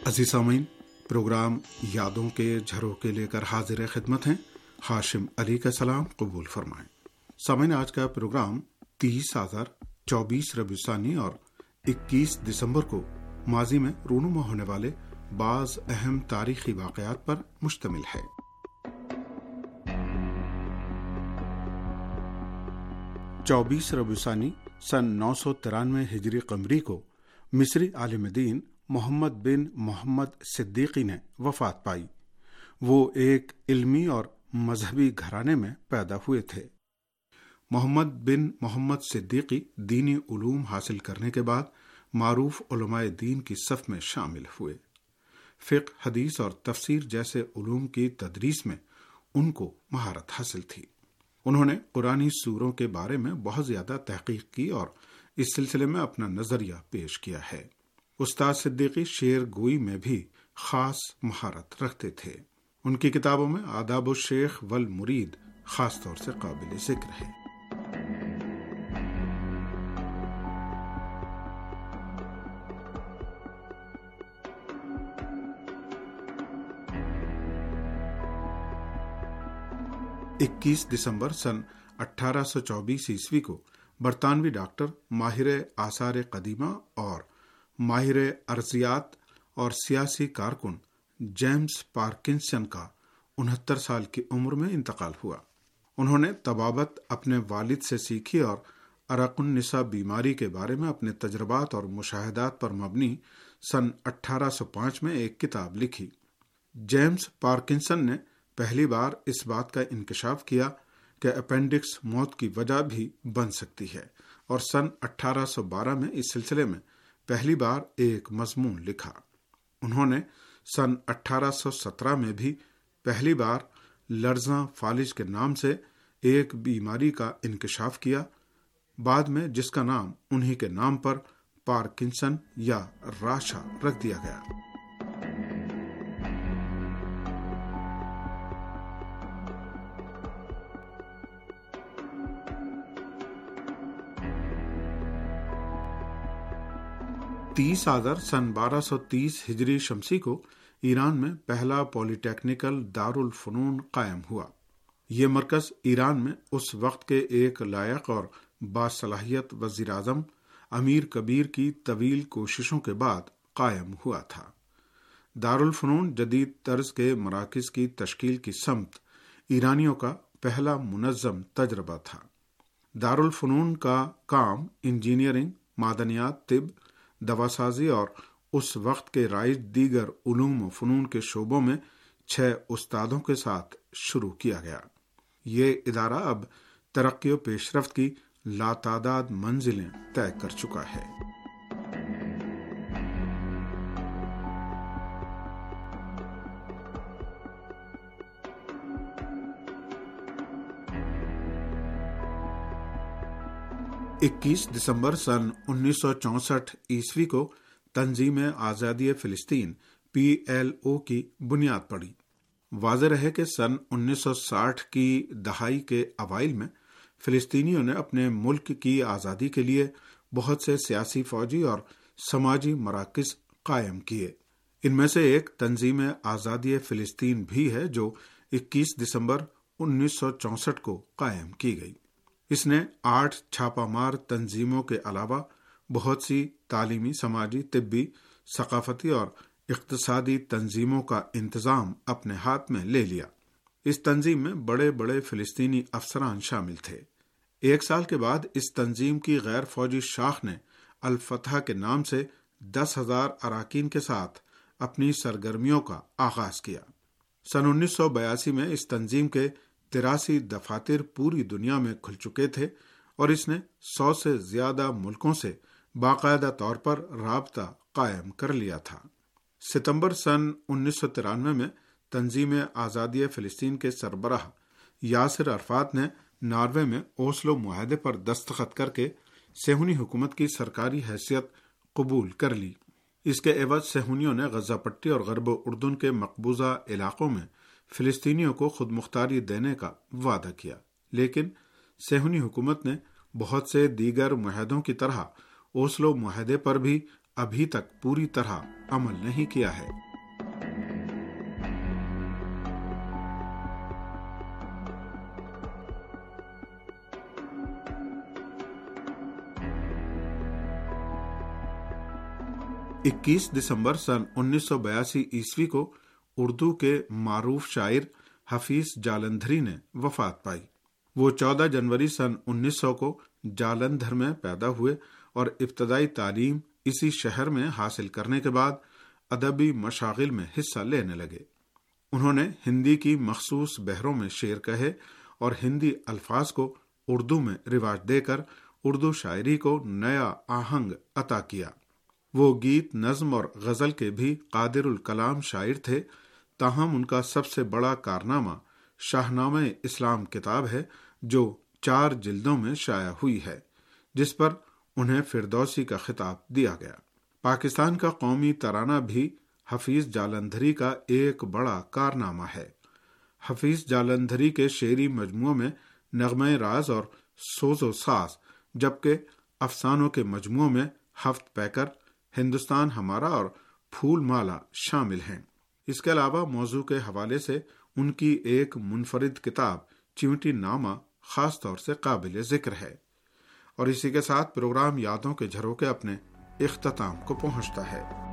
عزیز سامعین، پروگرام یادوں کے جھروکے لے کر حاضر خدمت ہیں۔ ہاشم علی کا سلام قبول فرمائیں۔ سامعین، آج کا پروگرام 30 آذر 24 ربیع الثانی اور 21 دسمبر کو ماضی میں رونما ہونے والے بعض اہم تاریخی واقعات پر مشتمل ہے۔ 24 ربیع الثانی سن 993 ہجری قمری کو مصری عالم دین محمد بن محمد صدیقی نے وفات پائی۔ وہ ایک علمی اور مذہبی گھرانے میں پیدا ہوئے تھے۔ محمد بن محمد صدیقی دینی علوم حاصل کرنے کے بعد معروف علماء دین کی صف میں شامل ہوئے۔ فقہ، حدیث اور تفسیر جیسے علوم کی تدریس میں ان کو مہارت حاصل تھی۔ انہوں نے قرآنی سوروں کے بارے میں بہت زیادہ تحقیق کی اور اس سلسلے میں اپنا نظریہ پیش کیا ہے۔ استاد صدیقی شعر گوئی میں بھی خاص مہارت رکھتے تھے۔ ان کی کتابوں میں آداب الشیخ والمرید خاص طور سے قابل ذکر ہے۔ اکیس دسمبر سن 1824 عیسوی کو برطانوی ڈاکٹر، ماہر آثار قدیمہ اور ماہر ارضیات اور سیاسی کارکن جیمز پارکنسن کا 69 سال کی عمر میں انتقال ہوا۔ انہوں نے طبابت اپنے والد سے سیکھی اور عرق النساء بیماری کے بارے میں اپنے تجربات اور مشاہدات پر مبنی سن 1805 میں ایک کتاب لکھی۔ جیمز پارکنسن نے پہلی بار اس بات کا انکشاف کیا کہ اپینڈکس موت کی وجہ بھی بن سکتی ہے، اور سن 1812 میں اس سلسلے میں پہلی بار ایک مضمون لکھا۔ انہوں نے سن 1817 میں بھی پہلی بار لرزاں فالج کے نام سے ایک بیماری کا انکشاف کیا، بعد میں جس کا نام انہی کے نام پر پارکنسن یا راشا رکھ دیا گیا۔ تیس آذر سن 1230 ہجری شمسی کو ایران میں پہلا پولی ٹیکنیکل دارالفنون قائم ہوا۔ یہ مرکز ایران میں اس وقت کے ایک لائق اور باصلاحیت وزیر اعظم امیر کبیر کی طویل کوششوں کے بعد قائم ہوا تھا۔ دارالفنون جدید طرز کے مراکز کی تشکیل کی سمت ایرانیوں کا پہلا منظم تجربہ تھا۔ دارالفنون کا کام انجینئرنگ، معدنیات، طب، دواسازی اور اس وقت کے رائج دیگر علوم و فنون کے شعبوں میں 6 استادوں کے ساتھ شروع کیا گیا۔ یہ ادارہ اب ترقی و پیش رفت کی لاتعداد منزلیں طے کر چکا ہے۔ اکیس دسمبر سن 1964 عیسوی کو تنظیم آزادی فلسطین PLO کی بنیاد پڑی۔ واضح رہے کہ سن 1960 کی دہائی کے اوائل میں فلسطینیوں نے اپنے ملک کی آزادی کے لیے بہت سے سیاسی، فوجی اور سماجی مراکز قائم کیے۔ ان میں سے ایک تنظیم آزادی فلسطین بھی ہے جو 21 دسمبر 1964 کو قائم کی گئی۔ اس نے 8 چھاپہ مار تنظیموں کے علاوہ بہت سی تعلیمی، سماجی، طبی، ثقافتی اور اقتصادی تنظیموں کا انتظام اپنے ہاتھ میں لے لیا۔ اس تنظیم میں بڑے بڑے فلسطینی افسران شامل تھے۔ 1 سال کے بعد اس تنظیم کی غیر فوجی شاخ نے الفتح کے نام سے 10,000 اراکین کے ساتھ اپنی سرگرمیوں کا آغاز کیا۔ سن 1982 میں اس تنظیم کے 83 دفاتر پوری دنیا میں کھل چکے تھے اور اس نے 100 سے زیادہ ملکوں سے باقاعدہ طور پر رابطہ قائم کر لیا تھا۔ ستمبر سن 1993 میں تنظیم آزادی فلسطین کے سربراہ یاسر عرفات نے ناروے میں اوسلو معاہدے پر دستخط کر کے صہیونی حکومت کی سرکاری حیثیت قبول کر لی۔ اس کے عوض صہیونیوں نے غزہ پٹی اور غرب اردن کے مقبوضہ علاقوں میں فلسطینیوں کو خود مختاری دینے کا وعدہ کیا، لیکن صہیونی حکومت نے بہت سے دیگر معاہدوں کی طرح اوسلو معاہدے پر بھی ابھی تک پوری طرح عمل نہیں کیا ہے۔ اکیس دسمبر سن 1982 عیسوی کو اردو کے معروف شاعر حفیظ جالندھری نے وفات پائی۔ وہ 14 جنوری سن 1900 کو جالندھر میں پیدا ہوئے اور ابتدائی تعلیم اسی شہر میں حاصل کرنے کے بعد ادبی مشاغل میں حصہ لینے لگے۔ انہوں نے ہندی کی مخصوص بحروں میں شعر کہے اور ہندی الفاظ کو اردو میں رواج دے کر اردو شاعری کو نیا آہنگ عطا کیا۔ وہ گیت، نظم اور غزل کے بھی قادر الکلام شاعر تھے، تاہم ان کا سب سے بڑا کارنامہ شاہنامہ اسلام کتاب ہے جو 4 جلدوں میں شائع ہوئی ہے، جس پر انہیں فردوسی کا خطاب دیا گیا۔ پاکستان کا قومی ترانہ بھی حفیظ جالندھری کا ایک بڑا کارنامہ ہے۔ حفیظ جالندھری کے شعری مجموعوں میں نغمہ راز اور سوز و ساز، جبکہ افسانوں کے مجموعوں میں ہفت پیکر، ہندوستان ہمارا اور پھول مالا شامل ہیں۔ اس کے علاوہ موضوع کے حوالے سے ان کی ایک منفرد کتاب چیونٹی نامہ خاص طور سے قابل ذکر ہے۔ اور اسی کے ساتھ پروگرام یادوں کے جھروکے اپنے اختتام کو پہنچتا ہے۔